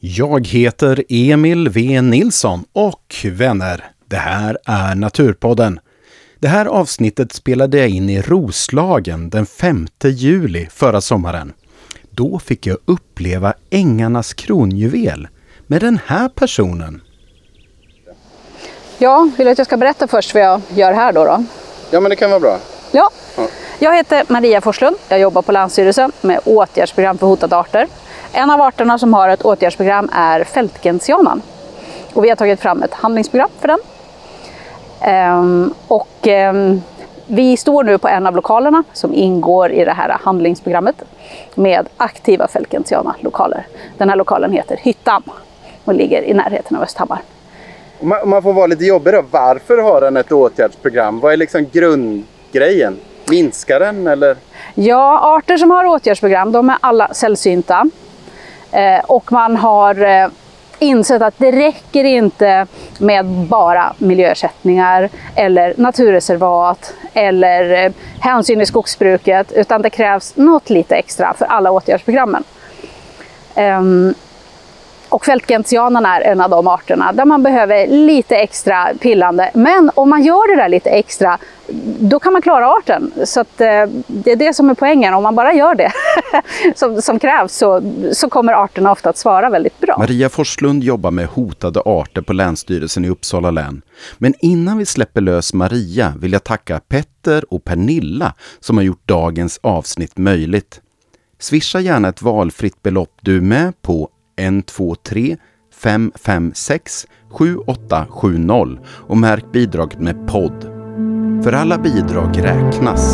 Jag heter Emil V. Nilsson och vänner, det här är Naturpodden. Det här avsnittet spelade jag in i Roslagen den 5 juli förra sommaren. Då fick jag uppleva ängarnas kronjuvel med den här personen. Ja, vill du att jag ska berätta först vad jag gör här då? Ja, men det kan vara bra. Ja, jag heter Maria Forslund. Jag jobbar på Länsstyrelsen med åtgärdsprogram för hotade arter. En av arterna som har ett åtgärdsprogram är fältgentianan. Och vi har tagit fram ett handlingsprogram för den. Vi står nu på en av lokalerna som ingår i det här handlingsprogrammet med aktiva fältgentiana-lokaler. Den här lokalen heter Hyttan och ligger i närheten av Östhammar. Om man får vara lite jobbig då, varför har den ett åtgärdsprogram? Vad är liksom grundgrejen? Minskar den eller? Ja, arter som har åtgärdsprogram, de är alla sällsynta. Och man har insett att det räcker inte med bara miljöersättningar eller naturreservat eller hänsyn i skogsbruket, utan det krävs något lite extra för alla åtgärdsprogrammen. Och fältgentianan är en av de arterna där man behöver lite extra pillande. Men om man gör det där lite extra, då kan man klara arten. Så att, det är det som är poängen. Om man bara gör det som krävs så kommer arterna ofta att svara väldigt bra. Maria Forslund jobbar med hotade arter på Länsstyrelsen i Uppsala län. Men innan vi släpper lös Maria vill jag tacka Petter och Pernilla som har gjort dagens avsnitt möjligt. Swisha gärna ett valfritt belopp du med på 123 556 7870 och märk bidraget med podd. För alla bidrag räknas.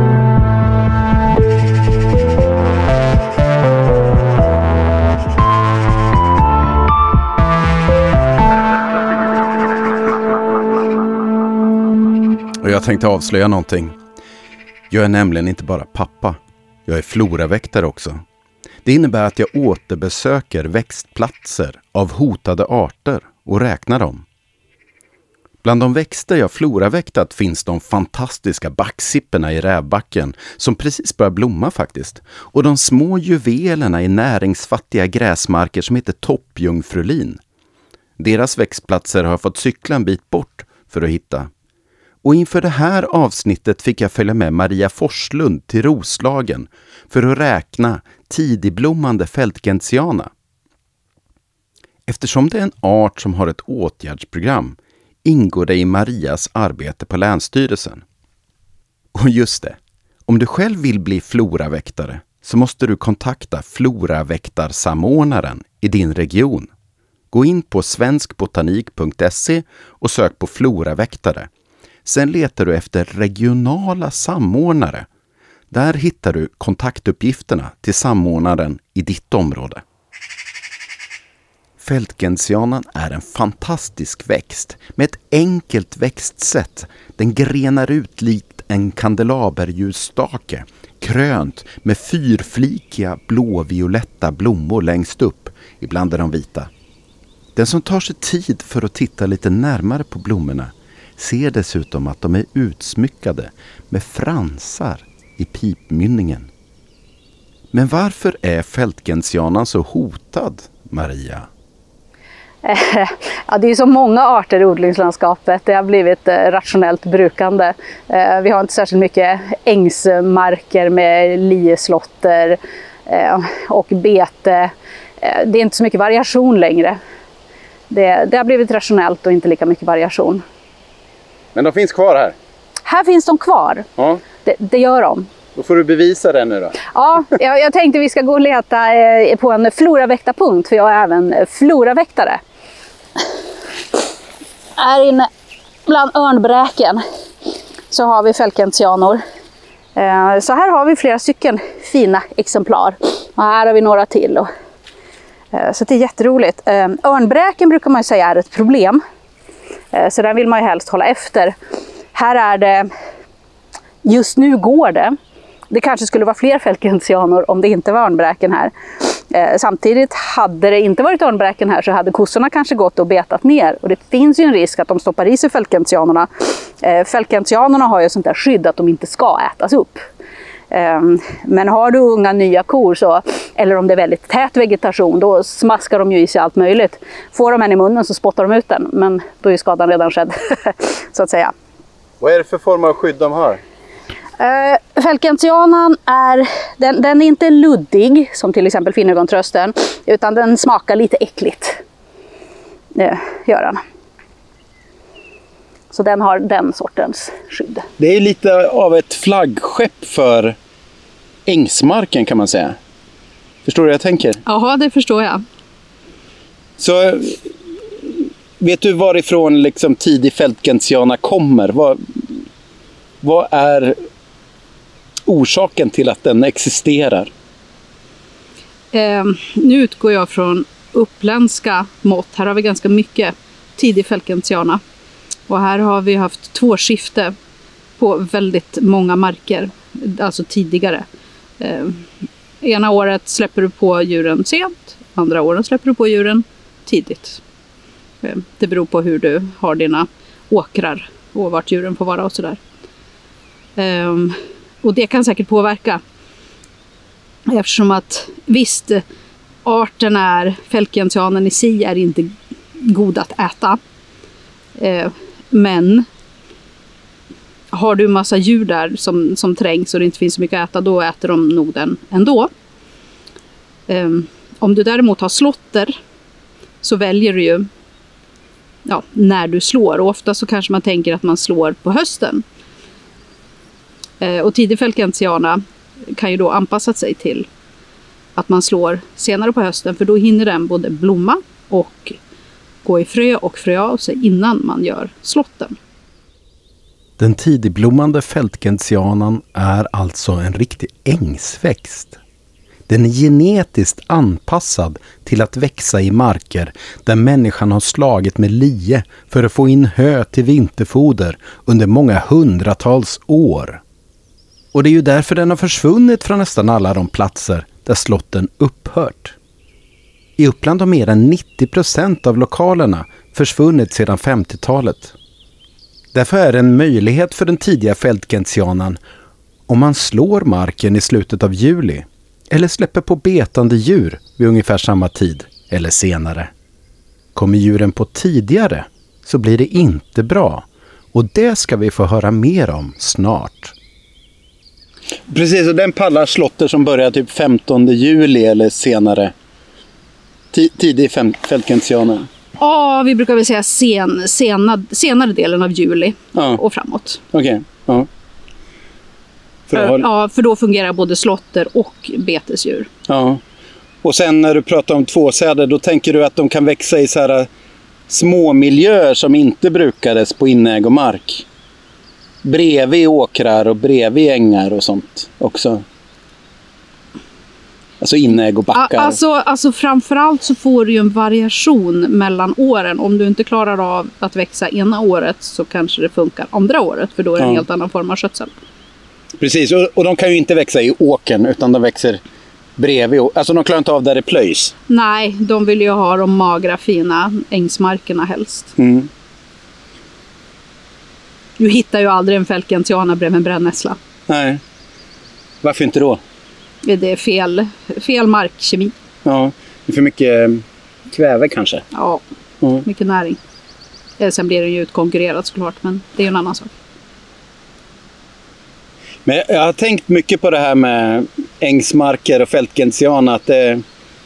Och jag tänkte avslöja någonting. Jag är nämligen inte bara pappa. Jag är floraväktare också. Det innebär att jag återbesöker växtplatser av hotade arter och räknar dem. Bland de växter jag floraväktat finns de fantastiska backsipporna i Rävbacken som precis börjar blomma faktiskt. Och de små juvelerna i näringsfattiga gräsmarker som heter toppjungfrulin. Deras växtplatser har jag fått cykla en bit bort för att hitta. Och inför det här avsnittet fick jag följa med Maria Forslund till Roslagen för att räkna tidigblommande fältgentiana. Eftersom det är en art som har ett åtgärdsprogram ingår det i Marias arbete på Länsstyrelsen. Och just det, om du själv vill bli floraväktare så måste du kontakta floraväktarsamordnaren i din region. Gå in på svenskbotanik.se och sök på floraväktare. Sen letar du efter regionala samordnare. Där hittar du kontaktuppgifterna till samordnaren i ditt område. Fältgentianan är en fantastisk växt med ett enkelt växtsätt. Den grenar ut likt en kandelaberljusstake, krönt med fyrflikiga blåvioletta blommor längst upp, ibland är de vita. Den som tar sig tid för att titta lite närmare på blommorna ser dessutom att de är utsmyckade med fransar i pipmynningen. Men varför är fältgentianan så hotad, Maria? Ja, det är så många arter i odlingslandskapet. Det har blivit rationellt brukande. Vi har inte särskilt mycket ängsmarker med lieslotter och bete. Det är inte så mycket variation längre. Det har blivit rationellt och inte lika mycket variation. Men de finns kvar här? Här finns de kvar. Ja. Det gör de. Då får du bevisa det nu då. Ja, jag tänkte vi ska gå och leta på en floraväktarpunkt, för jag är även floraväktare. Här inne bland örnbräken så har vi fältgentianor. Så här har vi flera stycken fina exemplar. Och här har vi några till. Så det är jätteroligt. Örnbräken brukar man ju säga är ett problem. Så den vill man ju helst hålla efter. Här är det, just nu går det. Det kanske skulle vara fler fältgentianor om det inte var örnbräken här. Samtidigt hade det inte varit örnbräken här så hade kossorna kanske gått och betat ner. Och det finns ju en risk att de stoppar i sig fältgentianorna. Fältgentianorna har ju sånt där skydd att de inte ska ätas upp. Men har du unga nya kor Eller om det är väldigt tät vegetation, då smaskar de ju i sig allt möjligt. Får de en i munnen så spottar de ut den, men då är skadan redan skedd, så att säga. Vad är det för form av skydd de har? Felkentianan den är inte luddig som till exempel finnegontrösten, utan den smakar lite äckligt. Gör den. Så den har den sortens skydd. Det är lite av ett flaggskepp för ängsmarken kan man säga. Förstår du vad jag tänker? Ja, det förstår jag. Så vet du varifrån liksom tidig felkentiana kommer? Vad är orsaken till att den existerar? Nu utgår jag från uppländska mått. Här har vi ganska mycket tidig felkentiana. Och här har vi haft 2 skifte på väldigt många marker. Alltså tidigare. Ena året släpper du på djuren sent. Andra åren släpper du på djuren tidigt. Det beror på hur du har dina åkrar och vart djuren får vara och sådär. Och det kan säkert påverka. Eftersom att visst, felkentianen i sig är inte god att äta. Men har du massa djur där som trängs och det inte finns så mycket att äta, då äter de nog den ändå. Om du däremot har slotter så väljer du ju när du slår. Och ofta så kanske man tänker att man slår på hösten. Och tidig felkentiana kan ju då anpassa sig till att man slår senare på hösten, för då hinner den både blomma och gå i frö och frö av sig innan man gör slotten. Den tidigblommande felkentianan är alltså en riktig ängsväxt. Den är genetiskt anpassad till att växa i marker där människan har slagit med lie för att få in hö till vinterfoder under många hundratals år. Och det är ju därför den har försvunnit från nästan alla de platser där slotten upphört. I Uppland har mer än 90% av lokalerna försvunnit sedan 50-talet. Därför är det en möjlighet för den tidiga felkentianan om man slår marken i slutet av juli eller släpper på betande djur vid ungefär samma tid eller senare. Kommer djuren på tidigare så blir det inte bra, och det ska vi få höra mer om snart. Precis, och den pallar slotter som börjar typ 15 juli eller senare. Tidig felkentiana. Ja, vi brukar väl säga senare delen av juli och framåt. Okej. Ja. För då fungerar både slotter och betesdjur. Ja. Och sen när du pratar om tvåsäder, då tänker du att de kan växa i så här små miljöer som inte brukades på inägomark. Bredvid åkrar och bredvid ängar och sånt också. Alltså inägobackar. Alltså framförallt så får du ju en variation mellan åren. Om du inte klarar av att växa ena året så kanske det funkar andra året. För då är det en helt annan form av skötsel. Precis, och de kan ju inte växa i åkern utan de växer bredvid. Alltså de klarar inte av där det plöjs. Nej, de vill ju ha de magra, fina ängsmarkerna helst. Mm. Du hittar ju aldrig en felkentiana bredvid en brännässla. Nej. Varför inte då? Det är fel markkemi. Ja, det är för mycket kväve kanske. Ja, mycket näring. Sen blir det ju utkonkurrerat såklart, men det är ju en annan sak. Men jag har tänkt mycket på det här med ängsmarker och felkentiana, att det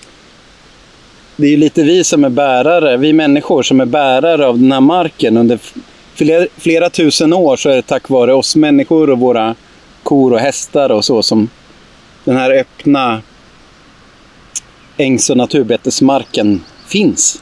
är ju lite vi som är bärare, vi människor som är bärare av den här marken. Under flera tusen år så är det tack vare oss människor och våra kor och hästar och så som den här öppna ängs- och naturbetesmarken finns.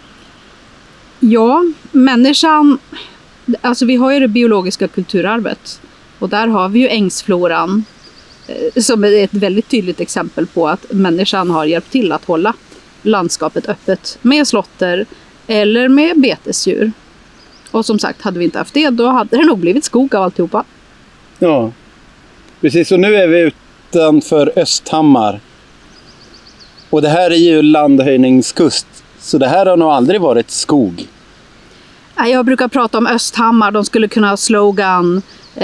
Ja, människan, alltså vi har ju det biologiska kulturarvet och där har vi ju ängsfloran som är ett väldigt tydligt exempel på att människan har hjälpt till att hålla landskapet öppet med slotter eller med betesdjur. Och som sagt, hade vi inte haft det, då hade det nog blivit skog av alltihopa. Ja, precis. Och nu är vi utanför Östhammar. Och det här är ju landhöjningskust. Så det här har nog aldrig varit skog. Jag brukar prata om Östhammar. De skulle kunna ha slogan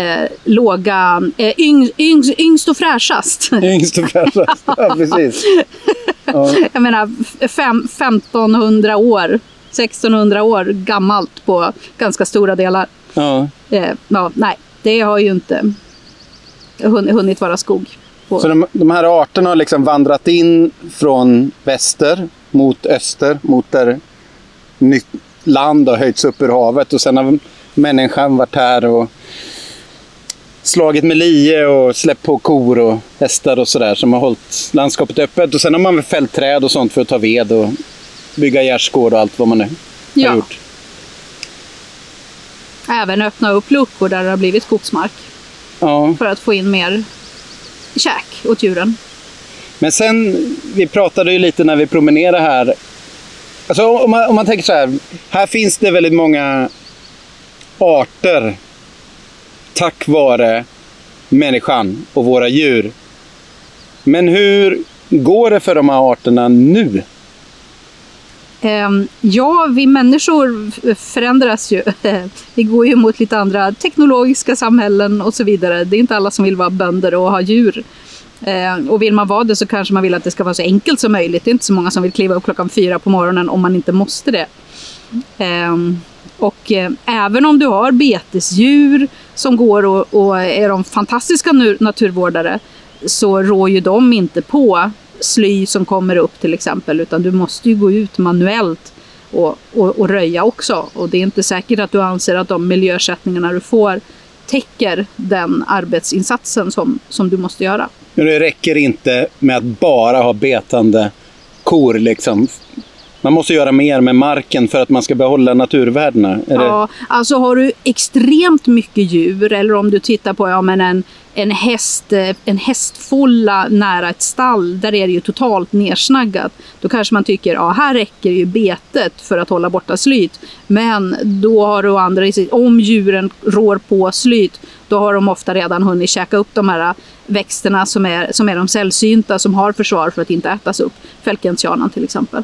yngst och fräschast. Yngst och fräschast, ja precis. Ja. Jag menar 1500 år, 1600 år gammalt på ganska stora delar. Ja. Nej, det har ju inte hunnit vara skog. Så de här arterna har liksom vandrat in från väster mot öster, mot där nytt land har höjts upp ur havet, och sen har människan varit här och slagit med lie och släppt på kor och hästar och sådär som har hållit landskapet öppet, och sen har man väl fällt träd och sånt för att ta ved och bygga gärdsgård och allt vad man nu har gjort. Även öppna upp luckor där det har blivit skogsmark. Ja. För att få in mer käk åt djuren. Men sen, vi pratade ju lite när vi promenerade här. Alltså om man tänker så här finns det väldigt många arter tack vare människan och våra djur. Men hur går det för de här arterna nu? Ja, vi människor förändras ju. Vi går ju mot lite andra teknologiska samhällen och så vidare. Det är inte alla som vill vara bönder och ha djur. Och vill man vara det så kanske man vill att det ska vara så enkelt som möjligt. Det är inte så många som vill kliva upp 4:00 på morgonen om man inte måste det. Och även om du har betesdjur som går och är de fantastiska naturvårdare, så rår ju de inte på sly som kommer upp till exempel, utan du måste ju gå ut manuellt och röja också. Och det är inte säkert att du anser att de miljöersättningarna du får täcker den arbetsinsatsen som du måste göra. Men det räcker inte med att bara ha betande kor liksom. Man måste göra mer med marken för att man ska behålla naturvärdena. Ja, alltså har du extremt mycket djur, eller om du tittar på en hästfolla nära ett stall, där är det ju totalt nersnaggat. Då kanske man tycker, här räcker ju betet för att hålla borta slyt. Men då har du andra, om djuren rår på slyt, då har de ofta redan hunnit käka upp de här växterna som är de sällsynta, som har försvar för att inte ätas upp. Felkentianan till exempel.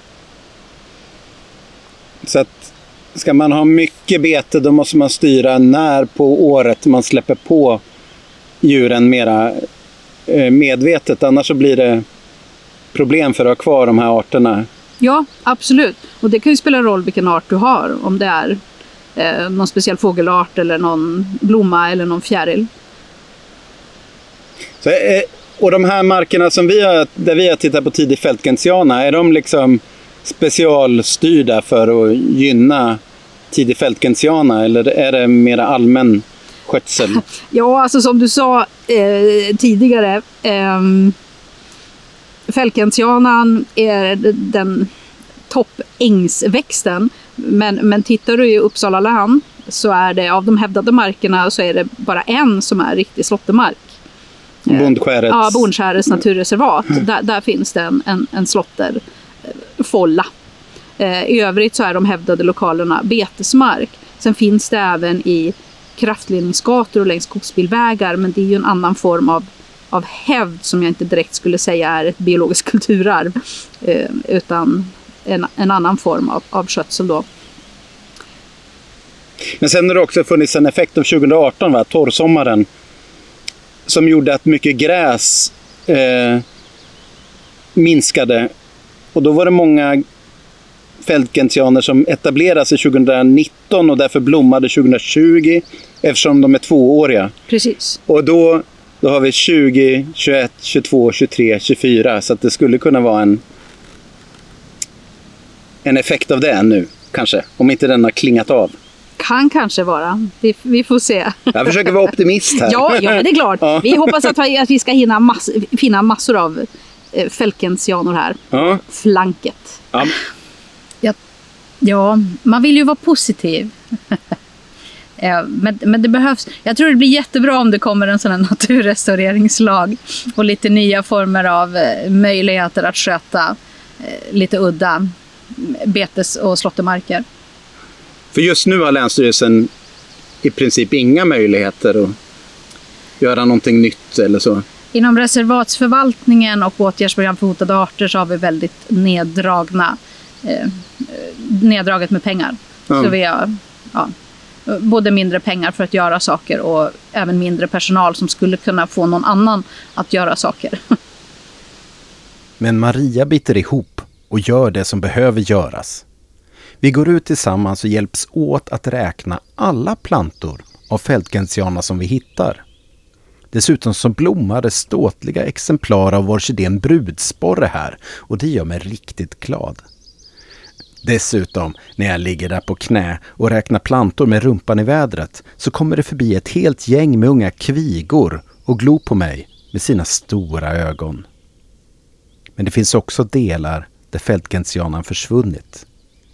Så att ska man ha mycket bete, då måste man styra när på året man släpper på djuren mera medvetet. Annars så blir det problem för att ha kvar de här arterna. Ja, absolut. Och det kan ju spela roll vilken art du har. Om det är någon speciell fågelart eller någon blomma eller någon fjäril. Så, och de här markerna som där vi har tittat på tidig felkentiana, är de liksom specialstyrda för att gynna tidig felkentiana, eller är det mer allmän skötsel? Ja, alltså som du sa tidigare, felkentianan är den toppängsväxten, men tittar du i Uppsala län, så är det av de hävdade markerna, så är det bara en som är riktig slåttermark. Bondskärets naturreservat. Där finns det en slåtterfolla. I övrigt så är de hävdade lokalerna betesmark. Sen finns det även i kraftledningsgator och längs skogsbilvägar, men det är ju en annan form av hävd som jag inte direkt skulle säga är ett biologiskt kulturarv, utan en annan form av skötsel då. Men sen har det också funnits en effekt av 2018, torrsommaren, som gjorde att mycket gräs minskade. Och då var det många felkentianer som etablerade sig 2019 och därför blommade 2020, eftersom de är 2-åriga. Precis. Och då har vi 20, 21, 22, 23, 24, så att det skulle kunna vara en effekt av det nu, kanske, om inte den har klingat av. Kan kanske vara. Vi får se. Jag försöker vara optimist här. Ja, det är klart. Ja. Vi hoppas att vi ska finna massor av felkentianor här. Ja. Flanket. Ja. Ja, man vill ju vara positiv. Men det behövs. Jag tror det blir jättebra om det kommer en sån här naturrestaureringslag och lite nya former av möjligheter att sköta lite udda betes- och slåttermarker. För just nu har Länsstyrelsen i princip inga möjligheter att göra någonting nytt eller så. Inom reservatsförvaltningen och åtgärdsprogram för hotade arter så har vi väldigt neddraget med pengar. Ja. Så vi har både mindre pengar för att göra saker och även mindre personal som skulle kunna få någon annan att göra saker. Men Maria biter ihop och gör det som behöver göras. Vi går ut tillsammans och hjälps åt att räkna alla plantor av fältgentiana som vi hittar. Dessutom så blommar det ståtliga exemplar av orkidén brudsporre här och det gör mig riktigt glad. Dessutom, när jag ligger där på knä och räknar plantor med rumpan i vädret så kommer det förbi ett helt gäng med unga kvigor och glor på mig med sina stora ögon. Men det finns också delar där fältgentianan försvunnit.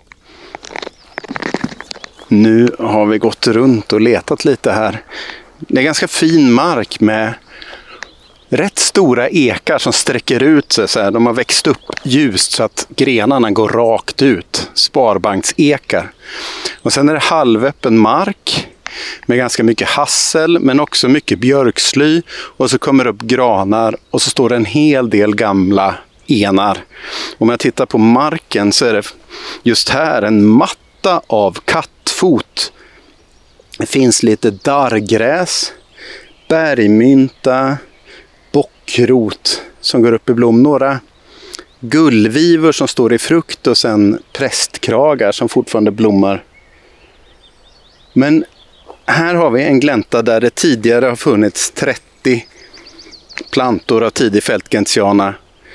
Nu har vi gått runt och letat lite här. Det är ganska fin mark med rätt stora ekar som sträcker ut sig. Så här. De har växt upp ljust så att grenarna går rakt ut. Sparbanksekar. Och sen är det halvöppen mark med ganska mycket hassel men också mycket björksly. Och så kommer det upp granar och så står det en hel del gamla enar. Om jag tittar på marken så är det just här en matta av kattfot. Det finns lite darrgräs, bergmynta, bockrot som går upp i blom. Några gullvivor som står i frukt och sen prästkragar som fortfarande blommar. Men här har vi en glänta där det tidigare har funnits 30 plantor av tidig fältgentiana.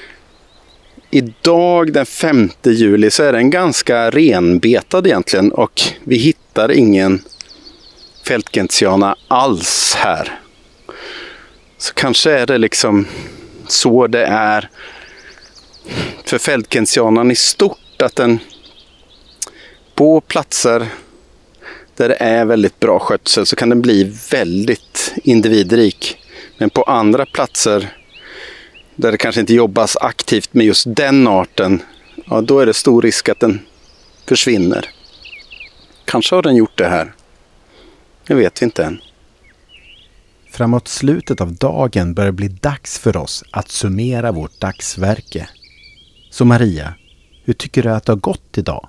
Idag den 5 juli så är den ganska renbetad egentligen och vi hittar ingen fältgentiana alls här. Så kanske är det liksom så det är för fältgentianan i stort att den på platser där det är väldigt bra skötsel så kan den bli väldigt individrik. Men på andra platser där det kanske inte jobbas aktivt med just den arten, ja, då är det stor risk att den försvinner. Kanske har den gjort det här. Det vet vi inte än. Framåt slutet av dagen börjar det bli dags för oss att summera vårt dagsverke. Så Maria, hur tycker du att det har gått idag?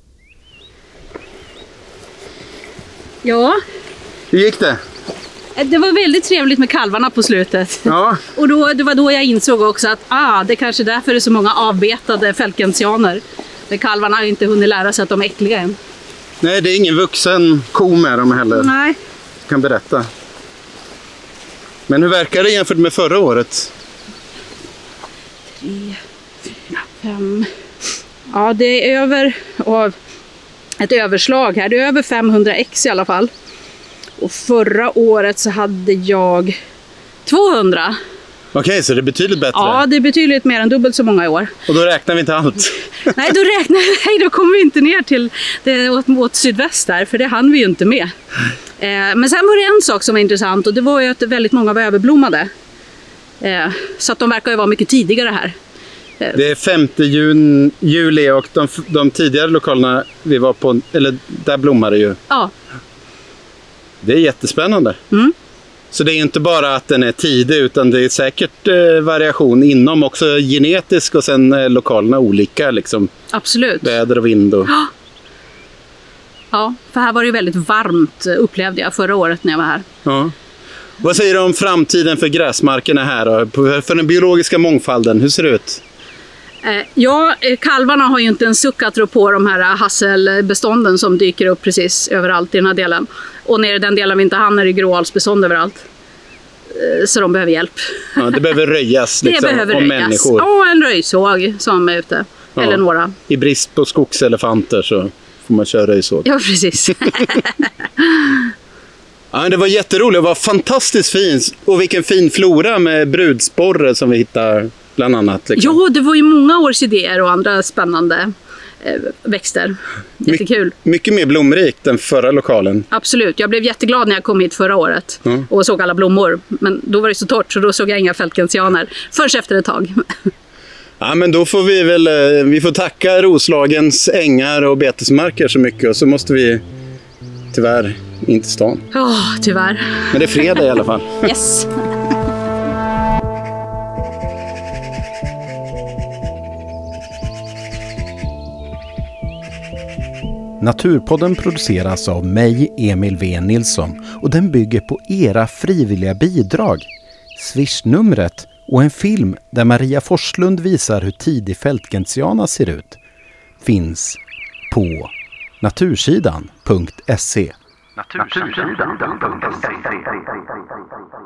Ja, Hur gick det? det var väldigt trevligt med kalvarna på slutet. Ja. Och det var då jag insåg också att det kanske är därför det är så många avbetade fältgentianer. Men kalvarna har ju inte hunnit lära sig att de är äckliga än. Nej, det är ingen vuxen ko med dem heller. Nej. Jag kan berätta. Men hur verkar det jämfört med förra året? 3, 4, 5. Ja, det är över ett överslag här. Det är över 500 ex i alla fall. Och förra året så hade jag 200. Okej, så det är betydligt bättre. Ja, det är betydligt mer än dubbelt så många i år. Och då räknar vi inte allt. Nej, då kommer vi inte ner till det åt sydväst där, för det hann vi ju inte med. Men sen var det en sak som var intressant och det var ju att väldigt många var överblommade. Så att de verkar ju vara mycket tidigare här. Det är 5 juli och de tidigare lokalerna vi var på, eller där blommar det ju. Ja. Det är jättespännande. Mm. Så det är inte bara att den är tidig utan det är säkert variation inom också genetisk och sen lokalerna olika liksom. Absolut. Väder och vind och... Ja, för här var det ju väldigt varmt upplevde jag förra året när jag var här. Ja. Vad säger du om framtiden för gräsmarkerna här då? För den biologiska mångfalden, hur ser det ut? Ja, kalvarna har ju inte en suck att rå på de här hasselbestånden som dyker upp precis överallt i den här delen. Och nere i den delen vi inte hann är det gråalsbestånd överallt. Så de behöver hjälp. Ja, det behöver röjas liksom, det behöver om röjas. människor. Ja, en röjsåg som är ute. Ja. Eller några. I brist på skogselefanter så får man köra röjsåg. Ja, precis. Ja, det var jätteroligt. Det var fantastiskt fint. Och vilken fin flora med brudsporre som vi hittar bland annat. Liksom. Ja, det var ju många orkidéer och andra spännande växter. Jättekul. Mycket mer blomrikt än förra lokalen. Absolut. Jag blev jätteglad när jag kom hit förra året och såg alla blommor. Men då var det så torrt så då såg jag inga fältgentianer. Först efter ett tag. Ja, men då får vi får tacka Roslagens ängar och betesmarker så mycket. Och så måste vi tyvärr in till stan. Tyvärr. Men det är fredag i alla fall. Yes. Naturpodden produceras av mig, Emil V. Nilsson, och den bygger på era frivilliga bidrag. Swish-numret och en film där Maria Forslund visar hur tidig fältgentiana ser ut finns på natursidan.se. Natursidan.se